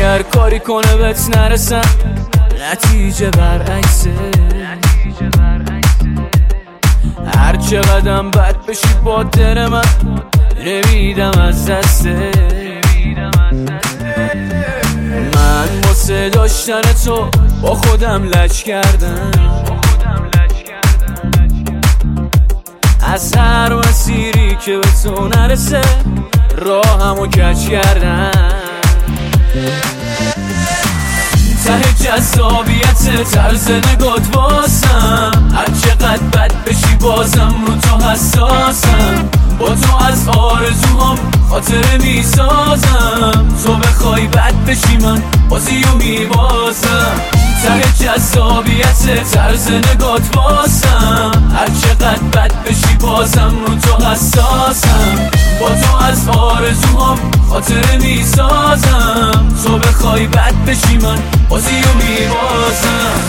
هر کاری کنه بهت نرسم، نتیجه برعکسه. هر چقدرم بد بشی با دل من، نمیدم از دسته. من واسه داشتن تو با خودم لج کردم، از هر مسیری که به تو نرسه راهمو کج کردم. ته جذابیت طرز نگات واسم، هر چقدر بد بشی بازم رو تو حساسم. با تو از آرزوهام خاطره میسازم، تو بخوای بد بشی من بازیو میبازم. ته جذابیت طرز نگات واسم، هر چقدر بد بشی بازم رو تو حساسم. با تو از آرزوهام خاطره میسازم، تو بخوای بد بشی من بازیو میبازم.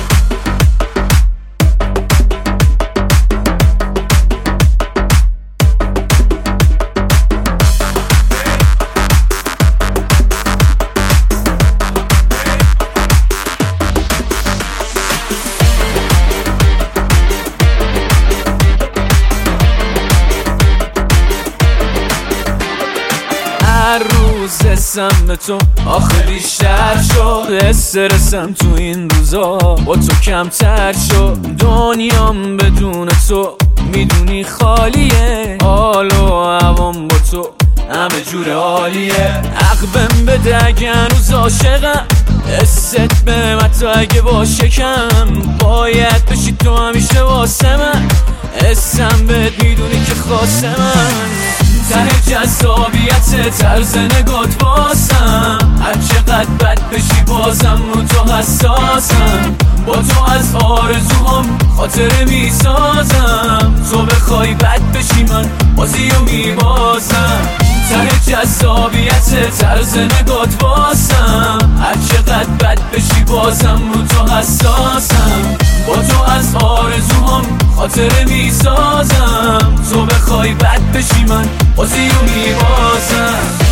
هر روز حسم به تو آخه بیشتر شد، استرسم تو این روزا با تو کمتر شد. دنیام بدون تو میدونی خالیه، حال و هوام با تو همه جور عالیه. عقبم بده اگه هنوز عاشقم، حست به من تو اگه باشه کم. باید بشی تو همیشه واسه من، حسم بهت میدونی که خاصه من. ته جذابیت طرز نگات واسم، هر چقدر بد بشی بازم رو تو حساسم. با تو از آرزوهام خاطره میسازم، تو بخوای بد بشی من بازیو میبازم. ته جذابیت طرز نگات واسم، هر چقدر بد بشی بازم رو تو حساسم. با تو از آرزوهام خاطره میسازم، تو بخوای بد بشی من بازیو میبازم.